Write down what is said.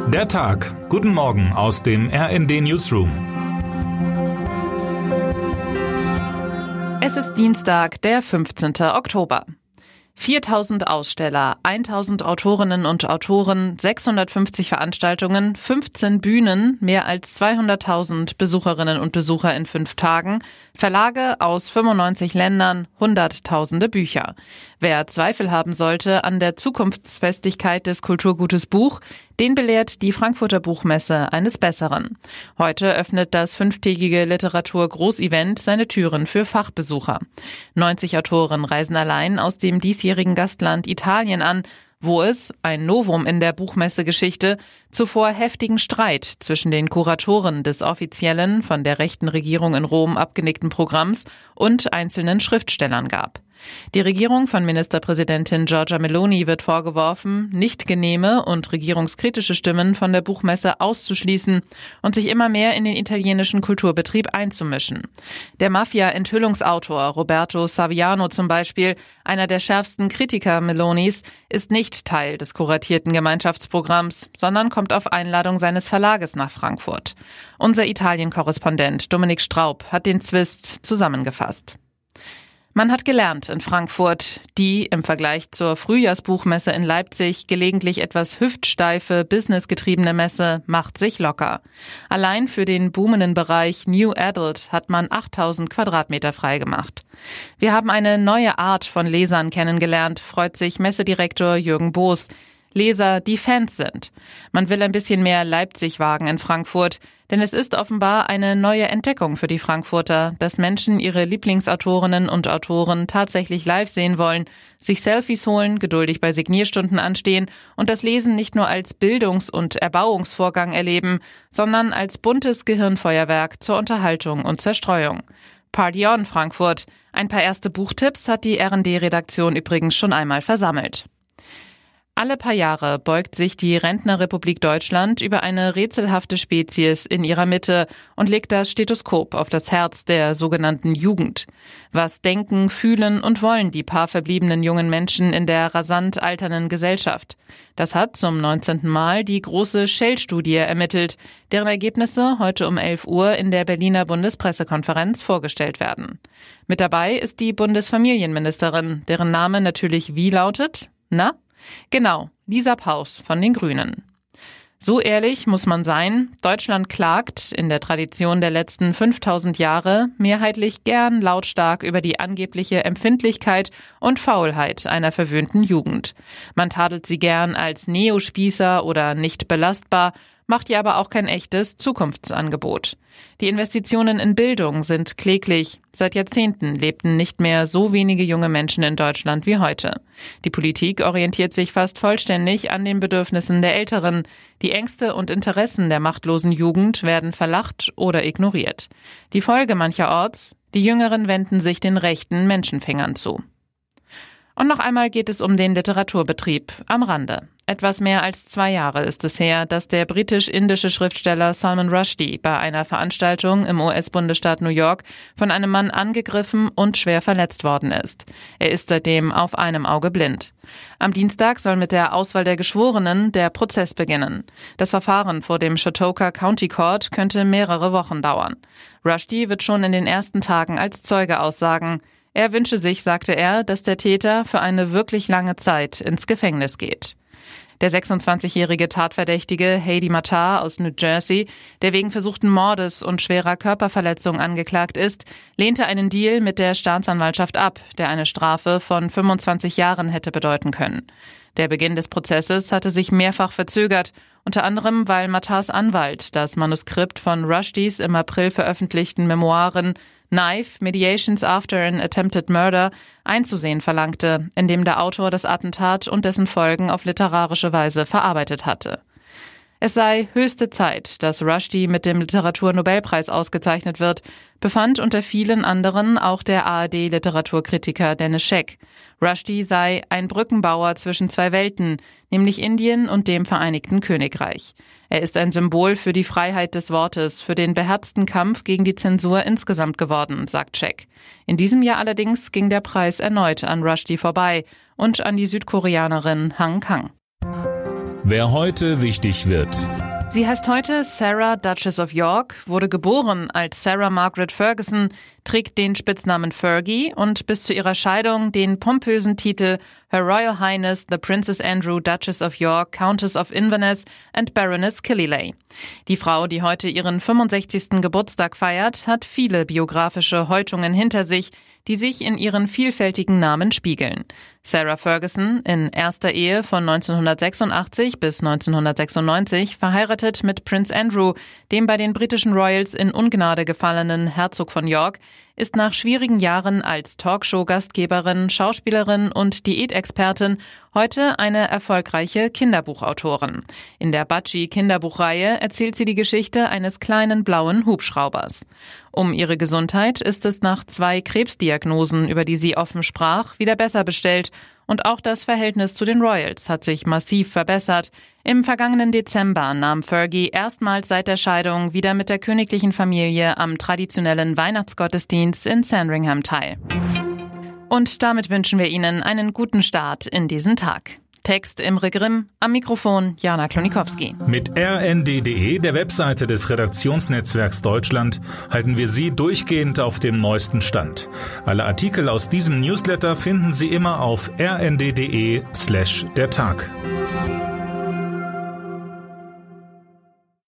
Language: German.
Der Tag. Guten Morgen aus dem RND Newsroom. Es ist Dienstag, der 15. Oktober. 4000 Aussteller, 1000 Autorinnen und Autoren, 650 Veranstaltungen, 15 Bühnen, mehr als 200.000 Besucherinnen und Besucher in 5 Tagen, Verlage aus 95 Ländern, Hunderttausende Bücher. Wer Zweifel haben sollte an der Zukunftsfestigkeit des Kulturgutes Buch, den belehrt die Frankfurter Buchmesse eines Besseren. Heute öffnet das 5-tägige Literatur-Großevent seine Türen für Fachbesucher. 90 Autoren reisen allein aus dem diesjährigen Gastland Italien an, wo es, ein Novum in der Buchmessegeschichte, zuvor heftigen Streit zwischen den Kuratoren des offiziellen, von der rechten Regierung in Rom abgenickten Programms und einzelnen Schriftstellern gab. Die Regierung von Ministerpräsidentin Giorgia Meloni wird vorgeworfen, nicht genehme und regierungskritische Stimmen von der Buchmesse auszuschließen und sich immer mehr in den italienischen Kulturbetrieb einzumischen. Der Mafia-Enthüllungsautor Roberto Saviano zum Beispiel, einer der schärfsten Kritiker Melonis, ist nicht Teil des kuratierten Gemeinschaftsprogramms, sondern kommt auf Einladung seines Verlages nach Frankfurt. Unser Italien-Korrespondent Dominik Straub hat den Zwist zusammengefasst. Man hat gelernt in Frankfurt, die im Vergleich zur Frühjahrsbuchmesse in Leipzig gelegentlich etwas hüftsteife, businessgetriebene Messe macht sich locker. Allein für den boomenden Bereich New Adult hat man 8000 Quadratmeter freigemacht. Wir haben eine neue Art von Lesern kennengelernt, freut sich Messedirektor Jürgen Boos. Leser, die Fans sind. Man will ein bisschen mehr Leipzig wagen in Frankfurt, denn es ist offenbar eine neue Entdeckung für die Frankfurter, dass Menschen ihre Lieblingsautorinnen und Autoren tatsächlich live sehen wollen, sich Selfies holen, geduldig bei Signierstunden anstehen und das Lesen nicht nur als Bildungs- und Erbauungsvorgang erleben, sondern als buntes Gehirnfeuerwerk zur Unterhaltung und Zerstreuung. Party on, Frankfurt. Ein paar erste Buchtipps hat die RND-Redaktion übrigens schon einmal versammelt. Alle paar Jahre beugt sich die Rentnerrepublik Deutschland über eine rätselhafte Spezies in ihrer Mitte und legt das Stethoskop auf das Herz der sogenannten Jugend. Was denken, fühlen und wollen die paar verbliebenen jungen Menschen in der rasant alternden Gesellschaft? Das hat zum 19. Mal die große Shell-Studie ermittelt, deren Ergebnisse heute um 11 Uhr in der Berliner Bundespressekonferenz vorgestellt werden. Mit dabei ist die Bundesfamilienministerin, deren Name natürlich wie lautet? Na? Genau, Lisa Paus von den Grünen. So ehrlich muss man sein, Deutschland klagt in der Tradition der letzten 5000 Jahre mehrheitlich gern lautstark über die angebliche Empfindlichkeit und Faulheit einer verwöhnten Jugend. Man tadelt sie gern als Neospießer oder nicht belastbar, macht ihr aber auch kein echtes Zukunftsangebot. Die Investitionen in Bildung sind kläglich. Seit Jahrzehnten lebten nicht mehr so wenige junge Menschen in Deutschland wie heute. Die Politik orientiert sich fast vollständig an den Bedürfnissen der Älteren. Die Ängste und Interessen der machtlosen Jugend werden verlacht oder ignoriert. Die Folge mancherorts: die Jüngeren wenden sich den rechten Menschenfängern zu. Und noch einmal geht es um den Literaturbetrieb am Rande. Etwas mehr als 2 Jahre ist es her, dass der britisch-indische Schriftsteller Salman Rushdie bei einer Veranstaltung im US-Bundesstaat New York von einem Mann angegriffen und schwer verletzt worden ist. Er ist seitdem auf einem Auge blind. Am Dienstag soll mit der Auswahl der Geschworenen der Prozess beginnen. Das Verfahren vor dem Chautauqua County Court könnte mehrere Wochen dauern. Rushdie wird schon in den ersten Tagen als Zeuge aussagen. Er wünsche sich, sagte er, dass der Täter für eine wirklich lange Zeit ins Gefängnis geht. Der 26-jährige Tatverdächtige Hadi Matar aus New Jersey, der wegen versuchten Mordes und schwerer Körperverletzung angeklagt ist, lehnte einen Deal mit der Staatsanwaltschaft ab, der eine Strafe von 25 Jahren hätte bedeuten können. Der Beginn des Prozesses hatte sich mehrfach verzögert, unter anderem weil Matars Anwalt das Manuskript von Rushdies im April veröffentlichten Memoiren Knife, Mediations After an Attempted Murder einzusehen verlangte, in dem der Autor das Attentat und dessen Folgen auf literarische Weise verarbeitet hatte. Es sei höchste Zeit, dass Rushdie mit dem Literaturnobelpreis ausgezeichnet wird, befand unter vielen anderen auch der ARD-Literaturkritiker Dennis Scheck. Rushdie sei ein Brückenbauer zwischen 2 Welten, nämlich Indien und dem Vereinigten Königreich. Er ist ein Symbol für die Freiheit des Wortes, für den beherzten Kampf gegen die Zensur insgesamt geworden, sagt Scheck. In diesem Jahr allerdings ging der Preis erneut an Rushdie vorbei und an die Südkoreanerin Han Kang. Wer heute wichtig wird. Sie heißt heute Sarah, Duchess of York, wurde geboren als Sarah Margaret Ferguson, trägt den Spitznamen Fergie und bis zu ihrer Scheidung den pompösen Titel Her Royal Highness the Princess Andrew, Duchess of York, Countess of Inverness and Baroness Killyleagh. Die Frau, die heute ihren 65. Geburtstag feiert, hat viele biografische Häutungen hinter sich, die sich in ihren vielfältigen Namen spiegeln. Sarah Ferguson, in erster Ehe von 1986 bis 1996, verheiratet mit Prince Andrew, dem bei den britischen Royals in Ungnade gefallenen Herzog von York, ist nach schwierigen Jahren als Talkshow-Gastgeberin, Schauspielerin und Diätexpertin heute eine erfolgreiche Kinderbuchautorin. In der Budgie-Kinderbuchreihe erzählt sie die Geschichte eines kleinen blauen Hubschraubers. Um ihre Gesundheit ist es nach 2 Krebsdiagnosen, über die sie offen sprach, wieder besser bestellt. Und auch das Verhältnis zu den Royals hat sich massiv verbessert. Im vergangenen Dezember nahm Fergie erstmals seit der Scheidung wieder mit der königlichen Familie am traditionellen Weihnachtsgottesdienst in Sandringham teil. Und damit wünschen wir Ihnen einen guten Start in diesen Tag. Text Imre Grimm, am Mikrofon Jana Klonikowski. Mit rnd.de, der Webseite des Redaktionsnetzwerks Deutschland, halten wir Sie durchgehend auf dem neuesten Stand. Alle Artikel aus diesem Newsletter finden Sie immer auf rnd.de/der Tag.